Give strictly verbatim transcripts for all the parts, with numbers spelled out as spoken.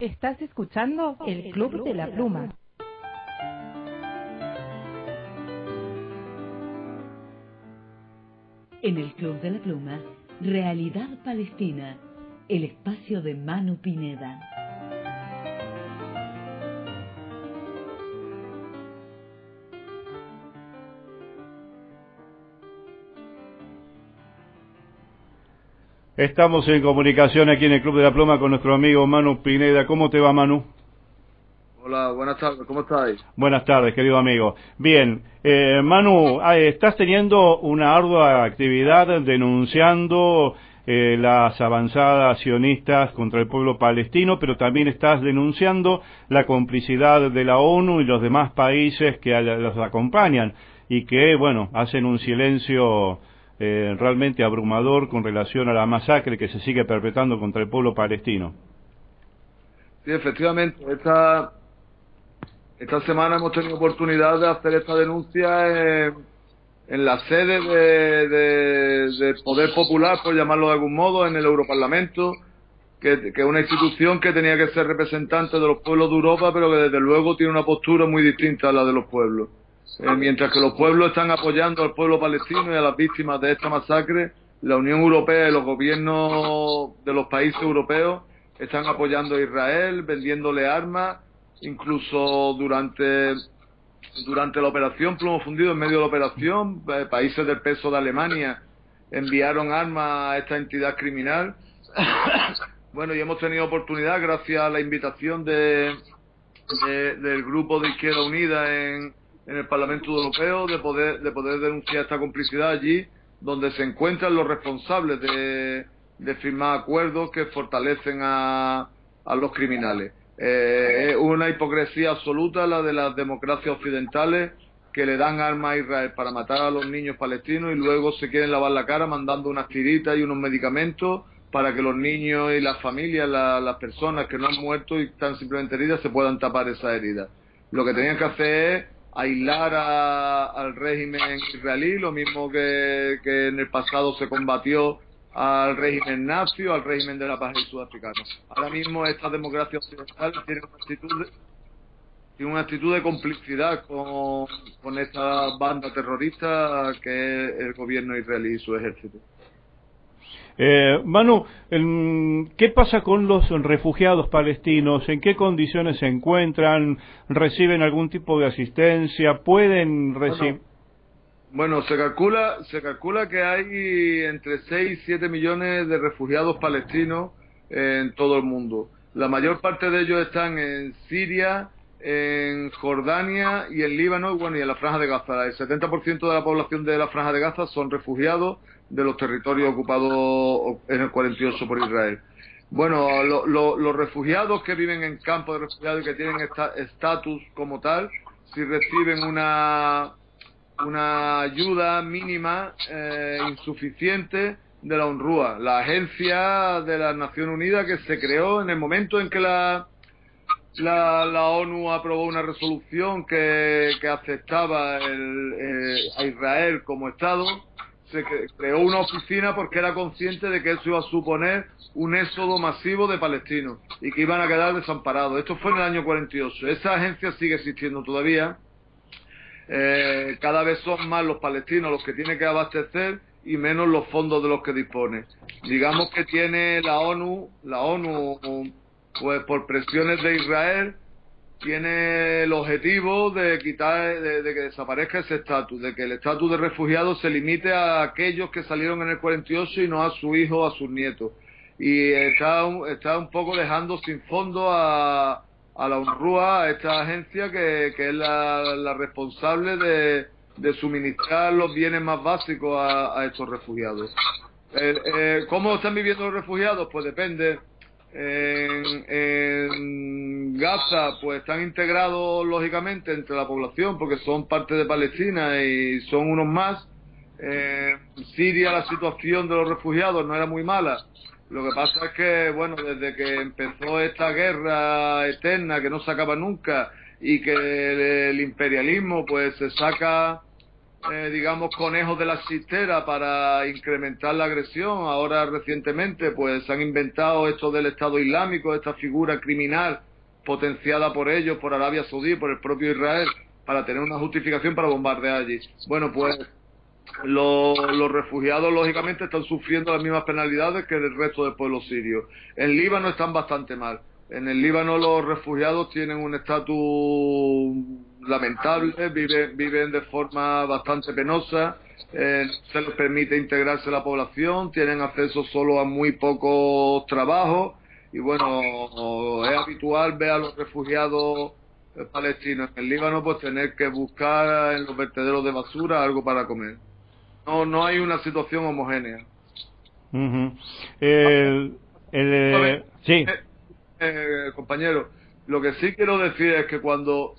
Estás escuchando El Club de la Pluma. En el Club de la Pluma, Realidad Palestina, el espacio de Manu Pineda. Estamos en comunicación aquí en el Club de la Pluma con nuestro amigo Manu Pineda. ¿Cómo te va, Manu? Hola, buenas tardes, ¿cómo estáis? Buenas tardes, querido amigo. Bien, eh, Manu, estás teniendo una ardua actividad denunciando eh, las avanzadas sionistas contra el pueblo palestino, pero también estás denunciando la complicidad de la ONU y los demás países que los acompañan y que, bueno, hacen un silencio eh, realmente abrumador con relación a la masacre que se sigue perpetrando contra el pueblo palestino. Sí, efectivamente, esta... Esta semana hemos tenido oportunidad de hacer esta denuncia en, en la sede de, de, de Poder Popular, por llamarlo de algún modo, en el Europarlamento, que, que es una institución que tenía que ser representante de los pueblos de Europa, pero que desde luego tiene una postura muy distinta a la de los pueblos. Eh, mientras que los pueblos están apoyando al pueblo palestino y a las víctimas de esta masacre, la Unión Europea y los gobiernos de los países europeos están apoyando a Israel, vendiéndole armas. Incluso durante durante la operación Plomo Fundido, en medio de la operación, eh, países del peso de Alemania enviaron armas a esta entidad criminal. Bueno, y hemos tenido oportunidad, gracias a la invitación de, de del grupo de Izquierda Unida en, en el Parlamento Europeo, de poder de poder denunciar esta complicidad allí, donde se encuentran los responsables de, de firmar acuerdos que fortalecen a, a los criminales. Eh, es una hipocresía absoluta la de las democracias occidentales que le dan armas a Israel para matar a los niños palestinos y luego se quieren lavar la cara mandando unas tiritas y unos medicamentos para que los niños y las familias, la, las personas que no han muerto y están simplemente heridas, se puedan tapar esas heridas. Lo que tenían que hacer es aislar a, al régimen israelí, lo mismo que, que en el pasado se combatió al régimen nazi o al régimen de la paz sudafricano. Ahora mismo esta democracia occidental tiene una actitud de, tiene una actitud de complicidad con, con esta banda terrorista que es el gobierno israelí y su ejército. Eh, Manu, ¿qué pasa con los refugiados palestinos? ¿En qué condiciones se encuentran? ¿Reciben algún tipo de asistencia? ¿Pueden recibir...? Bueno, Bueno, se calcula se calcula que hay entre seis y siete millones de refugiados palestinos en todo el mundo. La mayor parte de ellos están en Siria, en Jordania y en Líbano, y bueno, y en la Franja de Gaza. El setenta por ciento de la población de la Franja de Gaza son refugiados de los territorios ocupados en el cuarenta y ocho por Israel. Bueno, lo, lo, los refugiados que viven en campos de refugiados y que tienen estatus como tal, si reciben una... una ayuda mínima eh, insuficiente de la UNRWA, la agencia de las Naciones Unidas que se creó en el momento en que la la, la ONU aprobó una resolución que, que aceptaba el, eh, a Israel como Estado. Se creó una oficina porque era consciente de que eso iba a suponer un éxodo masivo de palestinos y que iban a quedar desamparados. Esto fue en el año cuarenta y ocho. Esa agencia sigue existiendo todavía. Eh, cada vez son más los palestinos los que tienen que abastecer y menos los fondos de los que dispone. Digamos que tiene la ONU, la ONU, pues por presiones de Israel, tiene el objetivo de quitar, de, de que desaparezca ese estatus, de que el estatus de refugiado se limite a aquellos que salieron en el cuarenta y ocho y no a su hijo o a sus nietos. Y está, está un poco dejando sin fondo a a la UNRWA, a esta agencia que, que es la, la responsable de, de suministrar los bienes más básicos a, a estos refugiados. Eh, eh, ¿Cómo están viviendo los refugiados? Pues depende. En, en Gaza pues están integrados lógicamente entre la población porque son parte de Palestina y son unos más. En Siria la situación de los refugiados no era muy mala. Lo que pasa es que, bueno, desde que empezó esta guerra eterna que no se acaba nunca y que el, el imperialismo pues se saca eh, digamos, conejos de la chistera para incrementar la agresión. Ahora, recientemente, pues han inventado esto del Estado Islámico, esta figura criminal potenciada por ellos, por Arabia Saudí, por el propio Israel, para tener una justificación para bombardear allí. Bueno, pues los, los refugiados, lógicamente, están sufriendo las mismas penalidades que el resto del pueblo sirio. En Líbano están bastante mal. En el Líbano los refugiados tienen un estatus lamentable, viven, viven de forma bastante penosa, eh, se les permite integrarse a la población, tienen acceso solo a muy pocos trabajos y bueno, es habitual ver a los refugiados palestinos en el Líbano pues tener que buscar en los vertederos de basura algo para comer. No, no hay una situación homogénea. Uh-huh. el, el, eh, sí. Eh, compañero, lo que sí quiero decir es que cuando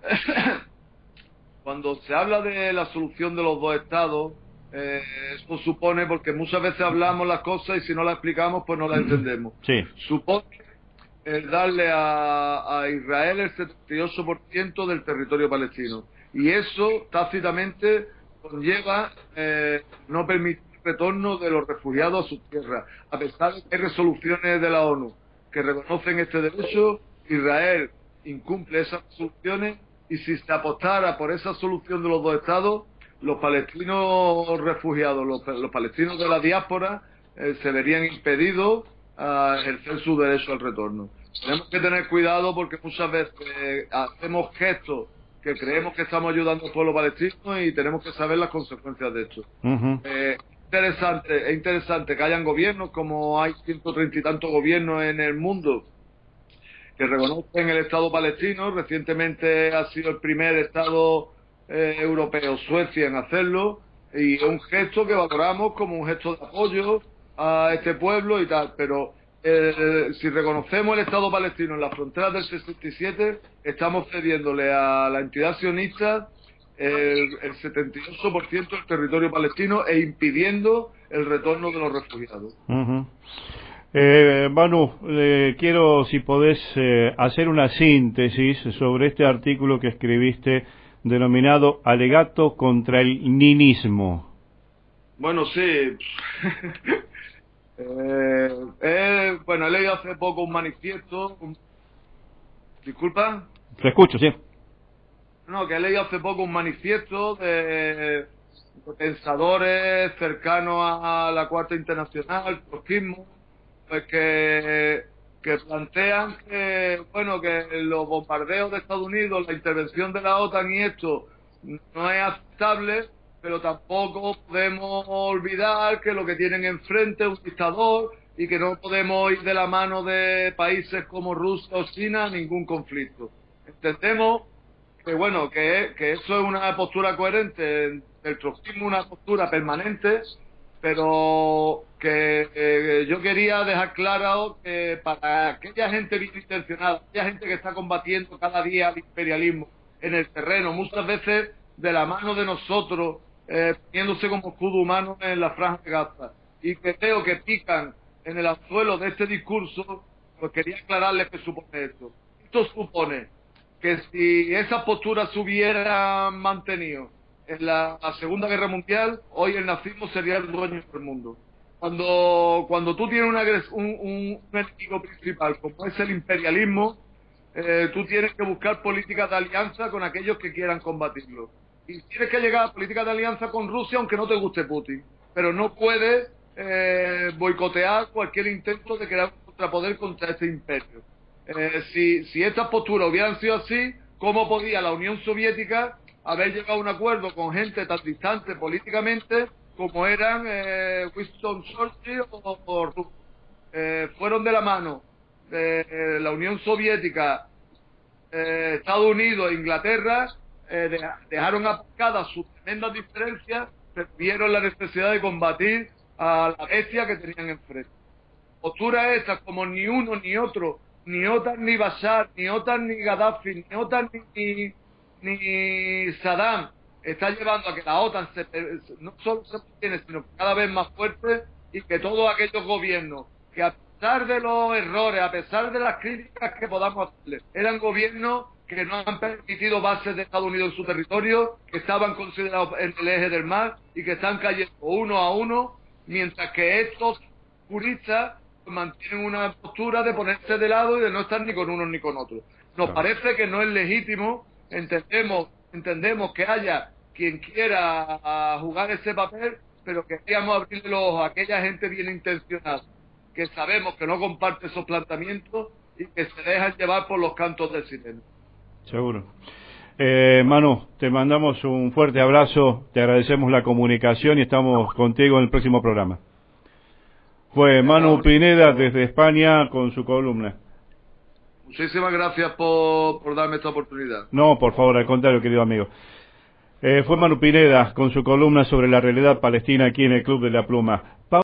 cuando se habla de la solución de los dos estados, eh, eso supone, porque muchas veces hablamos las cosas y si no las explicamos pues no las entendemos. Sí. Supone el darle a, a Israel el setenta y ocho por ciento del territorio palestino y eso tácitamente conlleva eh, no permitir el retorno de los refugiados a sus tierras, a pesar de que hay resoluciones de la ONU que reconocen este derecho. Israel incumple esas soluciones y si se apostara por esa solución de los dos estados, los palestinos refugiados, los, los palestinos de la diáspora, eh, se verían impedidos a ejercer su derecho al retorno. Tenemos que tener cuidado porque muchas veces eh, hacemos gestos que creemos que estamos ayudando al pueblo palestino y tenemos que saber las consecuencias de esto. Uh-huh. Eh, interesante, es interesante que hayan gobiernos, como hay ciento treinta y tantos gobiernos en el mundo que reconocen el Estado palestino. Recientemente ha sido el primer Estado eh, europeo, Suecia, en hacerlo, y es un gesto que valoramos como un gesto de apoyo a este pueblo y tal, pero eh, si reconocemos el Estado palestino en las fronteras del sesenta y siete, estamos cediéndole a la entidad sionista el, el setenta y ocho por ciento del territorio palestino e impidiendo el retorno de los refugiados. Uh-huh. Eh, Manu, eh, quiero, si podés, eh, hacer una síntesis sobre este artículo que escribiste denominado Alegato contra el ninismo. Bueno, sí. eh, eh, bueno, he leído hace poco un manifiesto. Un... ¿Disculpa? Te escucho, sí. No, que he leído hace poco un manifiesto de, de pensadores cercanos a la Cuarta Internacional, trotskismo, pues que, que plantean que, bueno, que los bombardeos de Estados Unidos, la intervención de la OTAN y esto no es aceptable, pero tampoco podemos olvidar que lo que tienen enfrente es un dictador y que no podemos ir de la mano de países como Rusia o China a ningún conflicto. Entendemos que, bueno, que, que eso es una postura coherente, el trotskismo una postura permanente, pero que eh, yo quería dejar claro que para aquella gente bien intencionada, aquella gente que está combatiendo cada día el imperialismo en el terreno, muchas veces de la mano de nosotros, eh, poniéndose como escudo humano en la franja de Gaza, y que creo que pican en el anzuelo de este discurso, pues quería aclararles que supone esto. Esto supone que si esas posturas se hubieran mantenido en la, la Segunda Guerra Mundial, hoy el nazismo sería el dueño del mundo. Cuando cuando tú tienes una, un, un, un enemigo principal, como es el imperialismo, eh, tú tienes que buscar políticas de alianza con aquellos que quieran combatirlo. Y tienes que llegar a políticas de alianza con Rusia, aunque no te guste Putin. Pero no puedes eh, boicotear cualquier intento de crear un contrapoder contra este imperio. Eh, si, si estas posturas hubieran sido así, ¿cómo podía la Unión Soviética haber llegado a un acuerdo con gente tan distante políticamente como eran eh, Winston Churchill o, o Roosevelt? Eh, fueron de la mano de la Unión Soviética, eh, Estados Unidos e Inglaterra, eh, de, dejaron aparcadas sus tremendas diferencias, pero vieron la necesidad de combatir a la bestia que tenían enfrente. Posturas estas como ni uno ni otro, ni OTAN ni Bashar, ni OTAN ni Gaddafi, ni OTAN ni, ni, ni Saddam, está llevando a que la OTAN se, no solo se mantiene, sino cada vez más fuerte, y que todos aquellos gobiernos que, a pesar de los errores, a pesar de las críticas que podamos hacerle, eran gobiernos que no han permitido bases de Estados Unidos en su territorio, que estaban considerados en el eje del mar y que están cayendo uno a uno, mientras que estos juristas mantienen una postura de ponerse de lado y de no estar ni con unos ni con otros. Nos parece que no es legítimo, entendemos, entendemos que haya quien quiera a jugar ese papel, pero queríamos abrirle los ojos a aquella gente bien intencionada, que sabemos que no comparte esos planteamientos y que se dejan llevar por los cantos del sireno. Seguro. Eh, Manu, te mandamos un fuerte abrazo, te agradecemos la comunicación y estamos contigo en el próximo programa. Fue Manu Pineda desde España con su columna. Muchísimas gracias por, por darme esta oportunidad. No, por favor, al contrario, querido amigo. Eh, fue Manu Pineda con su columna sobre la realidad palestina aquí en el Club de la Pluma.